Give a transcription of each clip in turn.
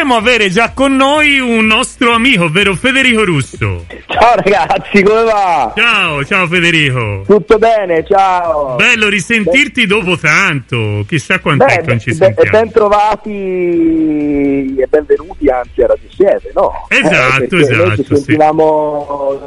potremmo avere già con noi un nostro amico, ovvero Federico Russo. Ciao ragazzi, come va? Ciao Federico. Tutto bene, ciao. Bello risentirti dopo tanto, chissà quant'è che non ci sentiamo. Ben trovati e benvenuti anzi a Radio 7, no? Esatto. Noi ci sentivamo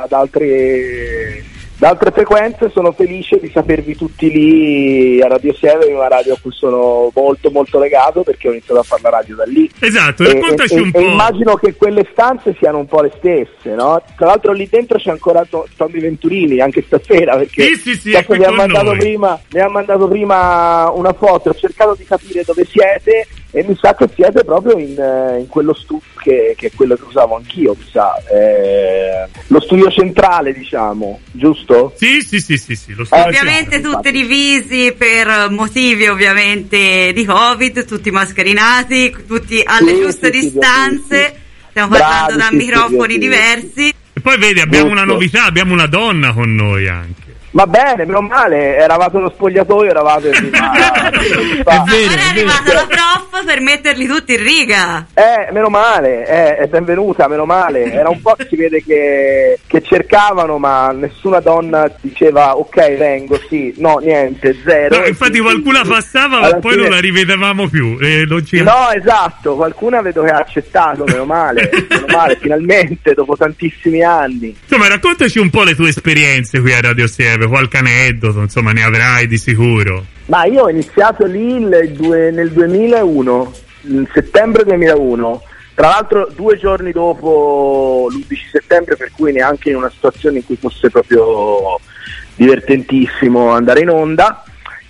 da altre frequenze. Sono felice di sapervi tutti lì a Radio 7, una radio a cui sono molto molto legato perché ho iniziato a fare la radio da lì. Esatto, raccontaci un po'. E immagino che quelle stanze siano un po' le stesse, no? Tra l'altro lì dentro c'è ancora Tommy Venturini anche stasera, perché sì, è qui mi ha mandato prima una foto. Ho cercato di capire dove siete e mi sa che siete proprio in quello studio che è quello che usavo anch'io, mi sa, lo studio centrale, diciamo, giusto? Sì, lo studio ovviamente centrale. Tutti divisi per motivi ovviamente di Covid, tutti mascherinati, tutti alle giuste distanze, stiamo parlando da microfoni diversi. E poi vedi, abbiamo Giusto. una novità, abbiamo una donna con noi anche. Va bene, meno male, eravate uno spogliatoio, eravate Ora è arrivata la prof per metterli tutti in riga. meno male, è benvenuta, meno male. Era un po' che si vede che cercavano, ma nessuna donna diceva ok vengo, sì, no, niente, zero. No, infatti qualcuna passava ma poi non la rivedevamo più. No, esatto, qualcuna vedo che ha accettato, meno male, finalmente, dopo tantissimi anni. Insomma, raccontaci un po' le tue esperienze qui a Radio 7, qualche aneddoto, insomma, ne avrai di sicuro. Ma io ho iniziato lì nel 2001, in settembre 2001, tra l'altro 2 giorni dopo l'11 settembre, per cui neanche in una situazione in cui fosse proprio divertentissimo andare in onda.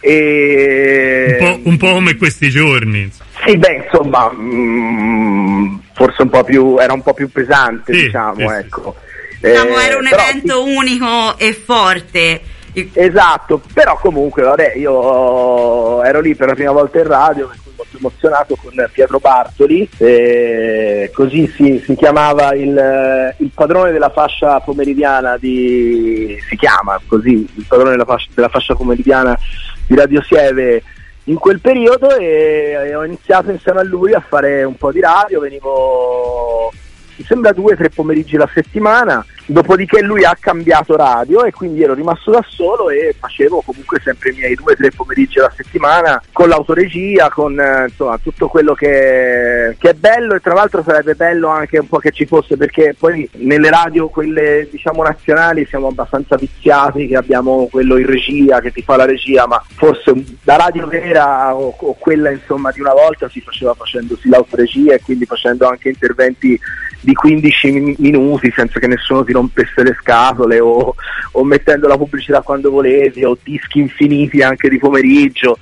Un po' come questi giorni. Sì, insomma, forse era un po' più pesante, diciamo, ecco. Era un evento unico e forte. Esatto, però comunque vabbè, io ero lì per la prima volta in radio, per cui molto emozionato, con Pietro Bartoli, così si chiamava il padrone della fascia pomeridiana si chiama così, il padrone della fascia pomeridiana di Radio Sieve in quel periodo, e ho iniziato insieme a lui a fare un po' di radio. Venivo, mi sembra 2 o 3 pomeriggi la settimana, dopodiché lui ha cambiato radio e quindi ero rimasto da solo e facevo comunque sempre i miei 2 o 3 pomeriggi alla settimana con l'autoregia, con insomma tutto quello che è bello. E tra l'altro sarebbe bello anche un po' che ci fosse, perché poi nelle radio, quelle diciamo nazionali, siamo abbastanza viziati, che abbiamo quello in regia che ti fa la regia, ma forse la radio vera o quella insomma di una volta si faceva facendosi l'autoregia e quindi facendo anche interventi di 15 minuti senza che nessuno ti rompesse le scatole, o mettendo la pubblicità quando volevi, o dischi infiniti anche di pomeriggio.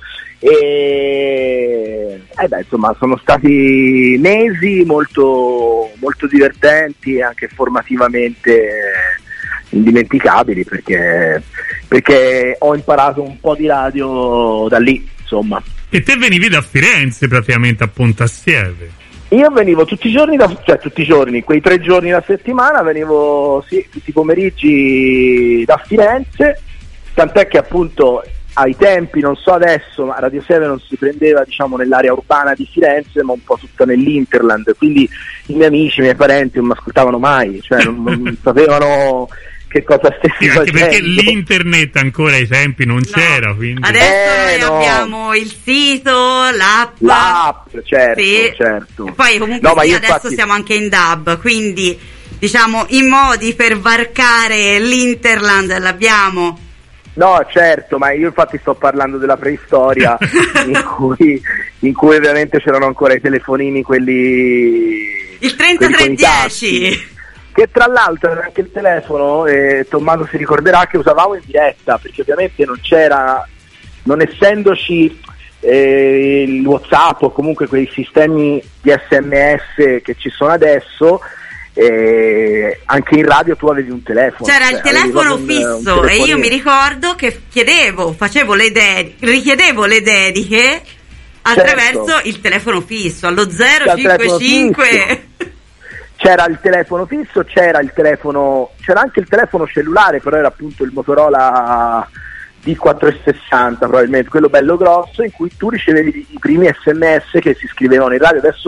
E insomma sono stati mesi molto, molto divertenti e anche formativamente indimenticabili, perché ho imparato un po' di radio da lì, insomma. E te venivi da Firenze praticamente a Pontassieve? Io venivo tutti i giorni, quei 3 giorni la settimana, venivo tutti i pomeriggi da Firenze, tant'è che appunto ai tempi, non so adesso, ma Radio 7 non si prendeva diciamo nell'area urbana di Firenze, ma un po' tutta nell'Interland, quindi i miei amici, i miei parenti non mi ascoltavano mai, cioè non sapevano che cosa stessi facendo. Anche perché l'internet ancora ai tempi non c'era, quindi. Adesso noi abbiamo il sito, l'app, certo, sì. certo. E poi comunque adesso siamo anche in DAB, quindi diciamo i modi per varcare l'Interland l'abbiamo. No, certo, ma io infatti sto parlando della preistoria in cui ovviamente c'erano ancora i telefonini, quelli il 3310, che tra l'altro era anche il telefono, Tommaso si ricorderà, che usavamo in diretta, perché ovviamente non essendoci il WhatsApp o comunque quei sistemi di SMS che ci sono adesso, anche in radio tu avevi un telefono. C'era il telefono fisso e io mi ricordo che richiedevo le dediche attraverso il telefono fisso allo 055. C'era il telefono fisso, c'era anche il telefono cellulare, però era appunto il Motorola D460 probabilmente, quello bello grosso, in cui tu ricevevi i primi SMS che si scrivevano in radio. Adesso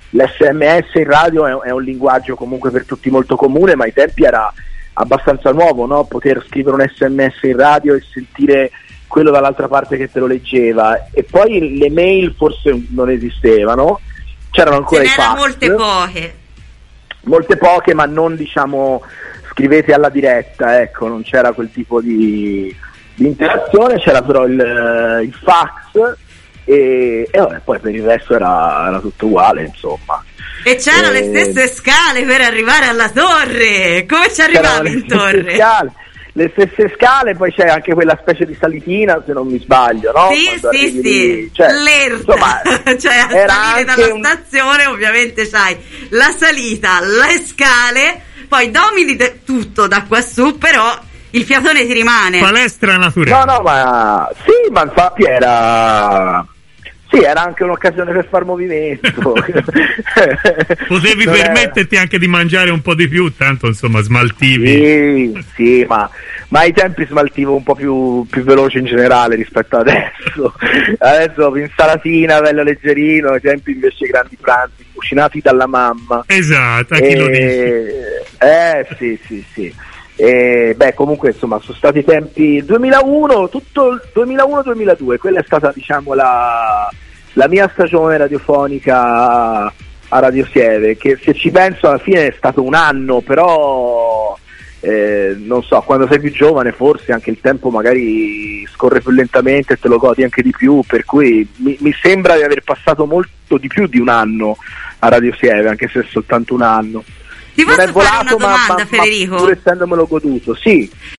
l'SMS in radio è un linguaggio comunque per tutti molto comune, ma ai tempi era abbastanza nuovo, no? Poter scrivere un SMS in radio e sentire quello dall'altra parte che te lo leggeva. E poi le mail forse non esistevano, c'erano ancora i fax, molte poche, ma non, diciamo, scrivete alla diretta, ecco, non c'era quel tipo di interazione, c'era però il fax e vabbè, poi per il resto era tutto uguale, insomma. E c'erano le stesse scale per arrivare alla torre. Come ci arrivavi in torre? Le stesse scale, poi c'è anche quella specie di salitina, se non mi sbaglio, no? Sì. Cioè, insomma, cioè a salire dalla stazione ovviamente c'hai la salita, le scale, poi domini tutto da qua su, però il fiatone ti rimane. Palestra naturale. No, ma sì, ma infatti era anche un'occasione per far movimento. Potevi permetterti anche di mangiare un po' di più, tanto insomma smaltivi. Sì, ma ai tempi smaltivo un po' più veloce in generale rispetto ad adesso. Adesso insalatina, bello leggerino, ai tempi invece grandi pranzi cucinati dalla mamma. Esatto, a chi lo dice. Sì. Comunque insomma sono stati tempi 2001, tutto il 2001-2002, quella è stata, diciamo, la mia stagione radiofonica a Radio Sieve, che se ci penso alla fine è stato un anno, però non so, quando sei più giovane forse anche il tempo magari scorre più lentamente e te lo godi anche di più, per cui mi sembra di aver passato molto di più di un anno a Radio Sieve, anche se è soltanto un anno. Ti posso fare una domanda, Federico? Ma pur essendomelo goduto, sì.